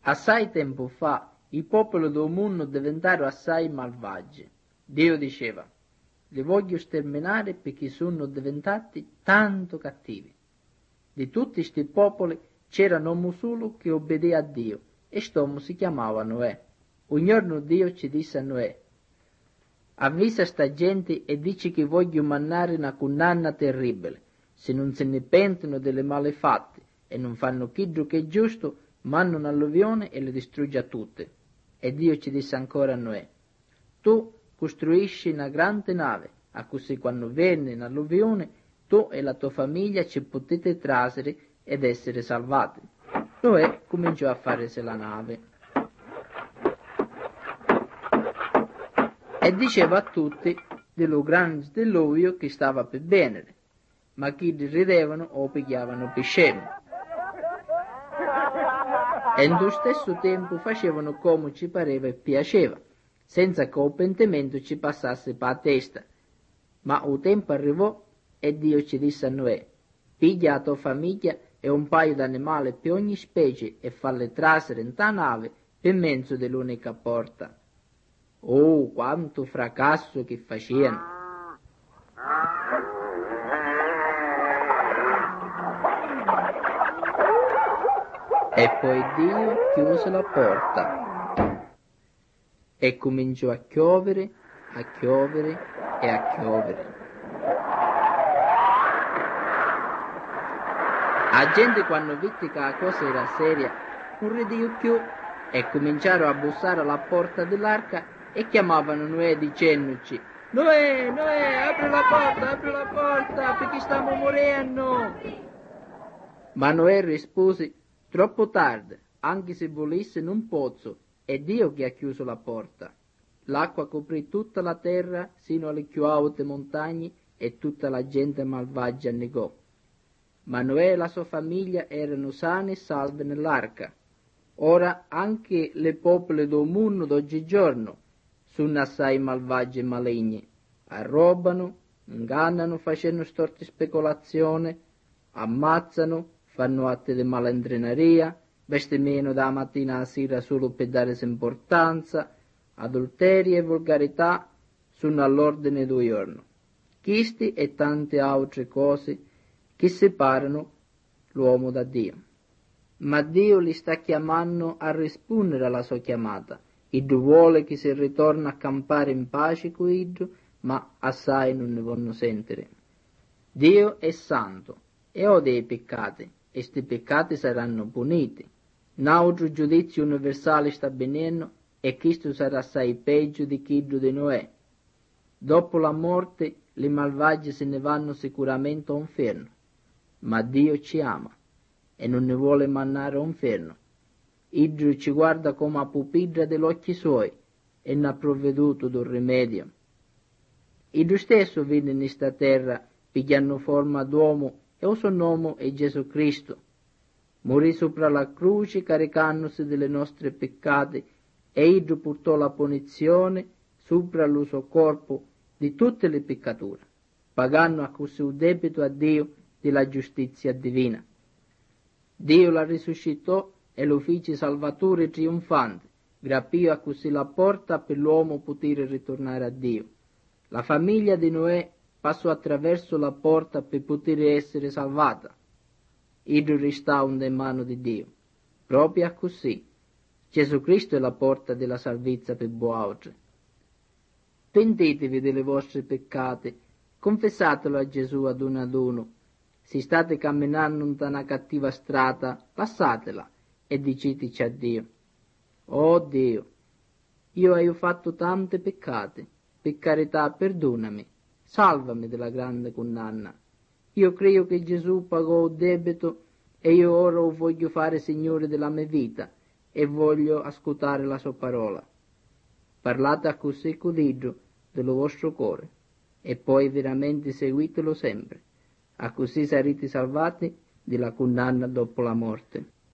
Assai tempo fa i popoli del mondo diventarono assai malvagi. Dio diceva, li voglio sterminare perché sono diventati tanto cattivi. Di tutti questi popoli c'era un uomo solo che obbedì a Dio, e quest'uomo si chiamava Noè. Un giorno Dio ci disse a Noè, avvisa sta gente e dici che voglio mandare una condanna terribile. Se non se ne pentono delle malefatte e non fanno chiddo che è giusto, manda un'alluvione e le distrugge a tutte. E Dio ci disse ancora a Noè, tu costruisci una grande nave, a così quando viene un'alluvione, tu e la tua famiglia ci potete trasere ed essere salvati. Noè cominciò a farsi la nave. E diceva a tutti dello grande diluvio che stava per venire, ma chi ridevano o pigliavano per scemo. E nello stesso tempo facevano come ci pareva e piaceva, senza che il pentimento ci passasse per la testa. Ma il tempo arrivò e Dio ci disse a Noè, piglia la tua famiglia e un paio d'animali per ogni specie e falle trasere in ta nave per mezzo dell'unica porta. Oh, quanto fracasso che facevano! E poi Dio chiuse la porta e cominciò a chiovere e a chiovere. La gente quando vide che la cosa era seria non rideva più e cominciarono a bussare alla porta dell'arca e chiamavano Noè dicendoci, Noè, apri la porta, perché stiamo morendo. Ma Noè rispose, troppo tardi, anche se volesse non posso, è Dio che ha chiuso la porta. L'acqua coprì tutta la terra sino alle più alte montagne e tutta la gente malvagia annegò. Ma Noè e la sua famiglia erano sani e salvi nell'arca. Ora anche le popole del mondo d'oggigiorno sono assai malvagi e maligni. Arrobano, ingannano facendo storte speculazioni, ammazzano, fanno atti di malandrineria, bestemmiano da mattina alla sera solo per dare importanza, adulteri e volgarità sono all'ordine del giorno. Questi e tante altre cose che separano l'uomo da Dio. Ma Dio li sta chiamando a rispondere alla sua chiamata. Iddio vuole che si ritorni a campare in pace con Iddio, ma assai non ne vogliono sentire. Dio è santo e odia i peccati, e sti peccati saranno puniti. Un altro giudizio universale sta venendo e questo sarà assai peggio di quello di Noè. Dopo la morte, le malvagie se ne vanno sicuramente a un inferno, ma Dio ci ama e non ne vuole mandare a un inferno. Iddio ci guarda come a pupilla degli occhi suoi e ne ha provveduto del rimedio. Iddio stesso venne in questa terra pigliando forma d'uomo e il suo nome è Gesù Cristo. Morì sopra la croce caricandosi delle nostre peccati e Iddio portò la punizione sopra il suo corpo di tutte le peccature, pagando a così il debito a Dio della giustizia divina. Dio la risuscitò e lo fece salvatore trionfante, grapì a così la porta per l'uomo poter ritornare a Dio. La famiglia di Noè passò attraverso la porta per poter essere salvata. Iddio restò in mano di Dio. Proprio così, Gesù Cristo è la porta della salvezza per voi. Pentitevi delle vostre peccate, confessatelo a Gesù ad uno. Se state camminando in una cattiva strada, passatela e diceteci a Dio. Oh Dio, io ho fatto tante peccate, per carità perdonami, salvami dalla grande condanna. Io credo che Gesù pagò il debito e io ora lo voglio fare Signore della mia vita e voglio ascoltare la sua parola. Parlate a così con Dio dello vostro cuore e poi veramente seguitelo sempre. A così sarete salvati dalla condanna dopo la morte.